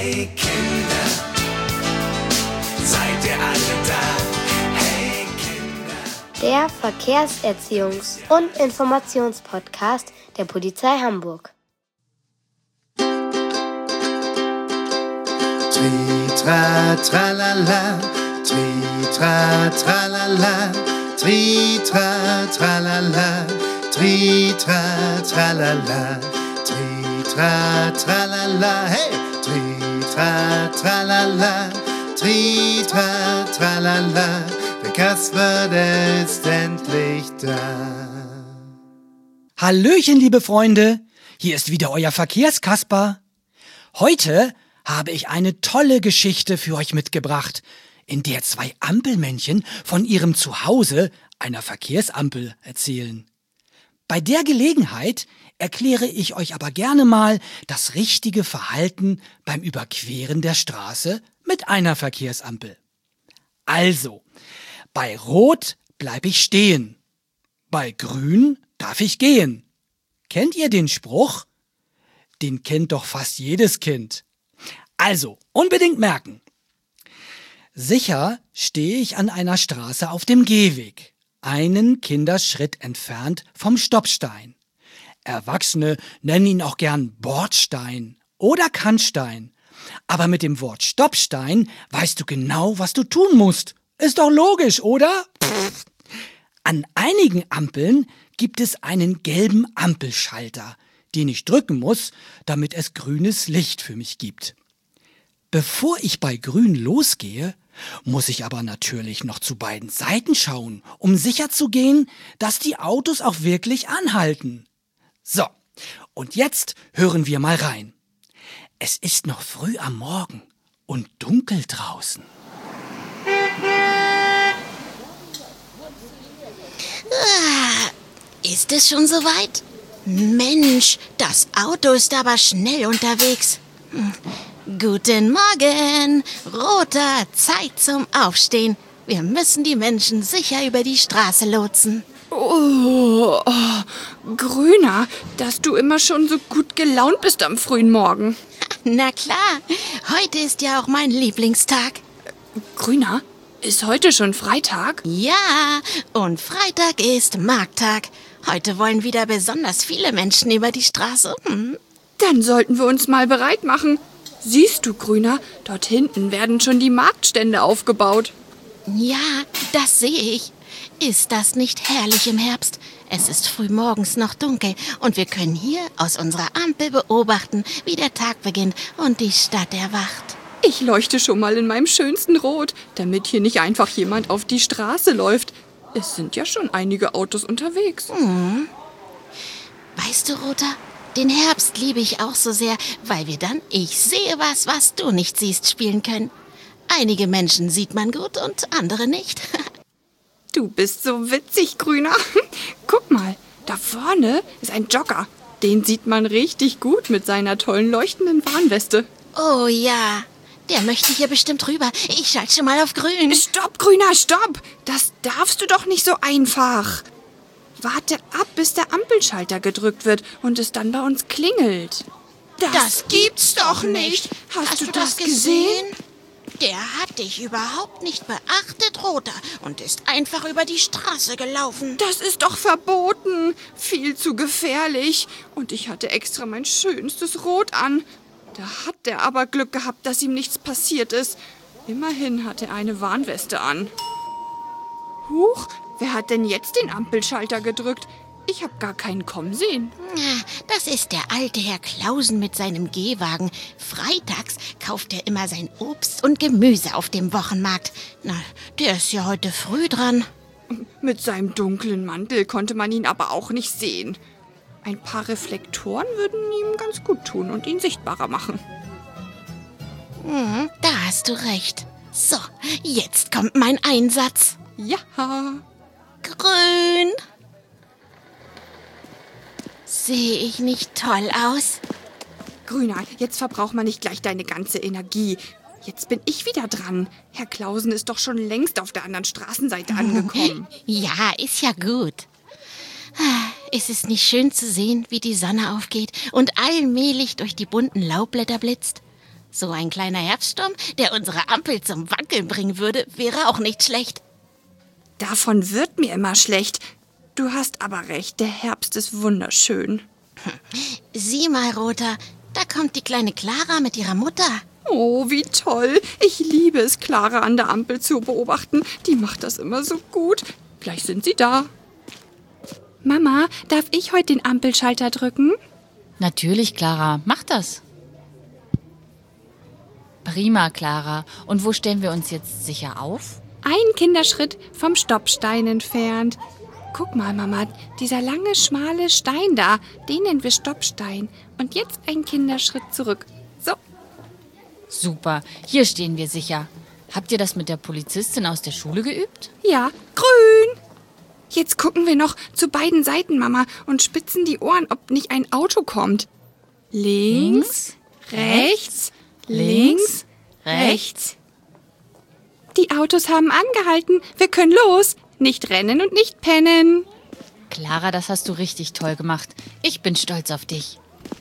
Hey Kinder, seid ihr alle da? Hey Kinder. Der Verkehrserziehungs- und Informationspodcast der Polizei Hamburg. Tri-tra, tralala, tri-tra, tralala, tri-tra, tralala, tri-tra, tralala, tri-tra, tralala, hey! Tri-tra, tralala, tri-tra, tralala, der Kasper, der ist endlich da. Hallöchen, liebe Freunde, hier ist wieder euer Verkehrskasper. Heute habe ich eine tolle Geschichte für euch mitgebracht, in der zwei Ampelmännchen von ihrem Zuhause, einer Verkehrsampel, erzählen. Bei der Gelegenheit erkläre ich euch aber gerne mal das richtige Verhalten beim Überqueren der Straße mit einer Verkehrsampel. Also, bei Rot bleib ich stehen, bei Grün darf ich gehen. Kennt ihr den Spruch? Den kennt doch fast jedes Kind. Also, unbedingt merken. Sicher stehe ich an einer Straße auf dem Gehweg, einen Kinderschritt entfernt vom Stoppstein. Erwachsene nennen ihn auch gern Bordstein oder Kannstein. Aber mit dem Wort Stoppstein weißt du genau, was du tun musst. Ist doch logisch, oder? Pff. An einigen Ampeln gibt es einen gelben Ampelschalter, den ich drücken muss, damit es grünes Licht für mich gibt. Bevor ich bei Grün losgehe, muss ich aber natürlich noch zu beiden Seiten schauen, um sicherzugehen, dass die Autos auch wirklich anhalten. So, und jetzt hören wir mal rein. Es ist noch früh am Morgen und dunkel draußen. Ist es schon soweit? Mensch, das Auto ist aber schnell unterwegs. Guten Morgen, Roter, Zeit zum Aufstehen. Wir müssen die Menschen sicher über die Straße lotsen. Oh, Grüner, dass du immer schon so gut gelaunt bist am frühen Morgen. Na klar, heute ist ja auch mein Lieblingstag. Grüner, ist heute schon Freitag? Ja, und Freitag ist Markttag. Heute wollen wieder besonders viele Menschen über die Straße. Dann sollten wir uns mal bereit machen. Siehst du, Grüner, dort hinten werden schon die Marktstände aufgebaut. Ja, das sehe ich. Ist das nicht herrlich im Herbst? Es ist früh morgens noch dunkel und wir können hier aus unserer Ampel beobachten, wie der Tag beginnt und die Stadt erwacht. Ich leuchte schon mal in meinem schönsten Rot, damit hier nicht einfach jemand auf die Straße läuft. Es sind ja schon einige Autos unterwegs. Weißt du, Roter, den Herbst liebe ich auch so sehr, weil wir dann Ich sehe was du nicht siehst spielen können. Einige Menschen sieht man gut und andere nicht. Du bist so witzig, Grüner. Guck mal, da vorne ist ein Jogger. Den sieht man richtig gut mit seiner tollen leuchtenden Warnweste. Oh ja, der möchte hier bestimmt rüber. Ich schalte schon mal auf Grün. Stopp, Grüner, stopp! Das darfst du doch nicht so einfach. Warte ab, bis der Ampelschalter gedrückt wird und es dann bei uns klingelt. Das gibt's doch nicht. Hast du das gesehen? Der hat dich überhaupt nicht beachtet, Roter, und ist einfach über die Straße gelaufen. Das ist doch verboten. Viel zu gefährlich. Und ich hatte extra mein schönstes Rot an. Da hat der aber Glück gehabt, dass ihm nichts passiert ist. Immerhin hat er eine Warnweste an. Huch, wer hat denn jetzt den Ampelschalter gedrückt? Ich habe gar keinen kommen sehen. Das ist der alte Herr Klausen mit seinem Gehwagen. Freitags kauft er immer sein Obst und Gemüse auf dem Wochenmarkt. Na, der ist ja heute früh dran. Mit seinem dunklen Mantel konnte man ihn aber auch nicht sehen. Ein paar Reflektoren würden ihm ganz gut tun und ihn sichtbarer machen. Da hast du recht. So, jetzt kommt mein Einsatz. Ja. Grün. Sehe ich nicht toll aus? Grüner, jetzt verbraucht man nicht gleich deine ganze Energie. Jetzt bin ich wieder dran. Herr Klausen ist doch schon längst auf der anderen Straßenseite angekommen. Ja, ist ja gut. Ist es nicht schön zu sehen, wie die Sonne aufgeht und allmählich durch die bunten Laubblätter blitzt? So ein kleiner Herbststurm, der unsere Ampel zum Wackeln bringen würde, wäre auch nicht schlecht. Davon wird mir immer schlecht. Du hast aber recht, der Herbst ist wunderschön. Sieh mal, Roter, da kommt die kleine Clara mit ihrer Mutter. Oh, wie toll. Ich liebe es, Clara an der Ampel zu beobachten. Die macht das immer so gut. Gleich sind sie da. Mama, darf ich heute den Ampelschalter drücken? Natürlich, Clara, mach das. Prima, Clara. Und wo stellen wir uns jetzt sicher auf? Ein Kinderschritt vom Stoppstein entfernt. Guck mal, Mama, dieser lange, schmale Stein da, den nennen wir Stoppstein. Und jetzt ein Kinderschritt zurück. So, Super, hier stehen wir sicher. Habt ihr das mit der Polizistin aus der Schule geübt? ja, grün. Jetzt gucken wir noch zu beiden Seiten, Mama, und spitzen die Ohren, ob nicht ein Auto kommt. Links, rechts, links, rechts. Die Autos haben angehalten. Wir können los. Nicht rennen und nicht pennen. Clara, das hast du richtig toll gemacht. Ich bin stolz auf dich.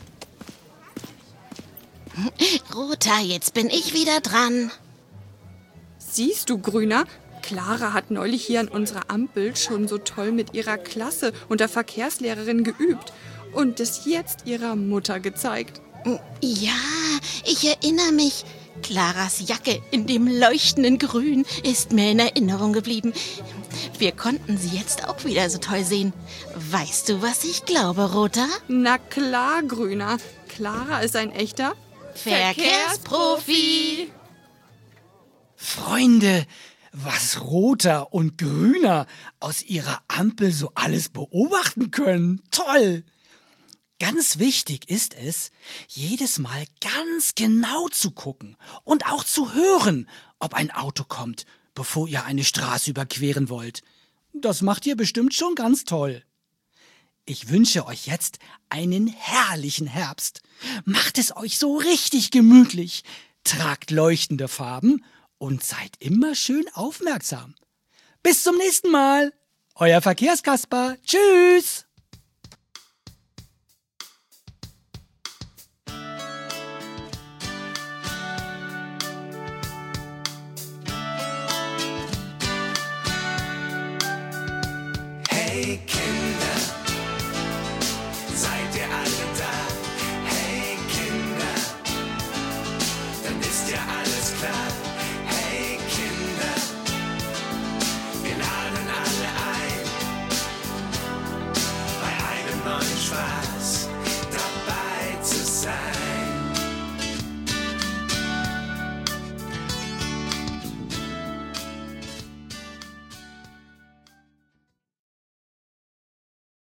Roter, jetzt bin ich wieder dran. Siehst du, Grüner? Clara hat neulich hier an unserer Ampel schon so toll mit ihrer Klasse und der Verkehrslehrerin geübt und es jetzt ihrer Mutter gezeigt. Ja, ich erinnere mich. Claras Jacke in dem leuchtenden Grün ist mir in Erinnerung geblieben. Wir konnten sie jetzt auch wieder so toll sehen. Weißt du, was ich glaube, Roter? Na klar, Grüner. Clara ist ein echter Verkehrsprofi. Freunde, was Roter und Grüner aus ihrer Ampel so alles beobachten können. Toll! Ganz wichtig ist es, jedes Mal ganz genau zu gucken und auch zu hören, ob ein Auto kommt, bevor ihr eine Straße überqueren wollt. Das macht ihr bestimmt schon ganz toll. Ich wünsche euch jetzt einen herrlichen Herbst. Macht es euch so richtig gemütlich. Tragt leuchtende Farben und seid immer schön aufmerksam. Bis zum nächsten Mal. Euer Verkehrskasper. Tschüss.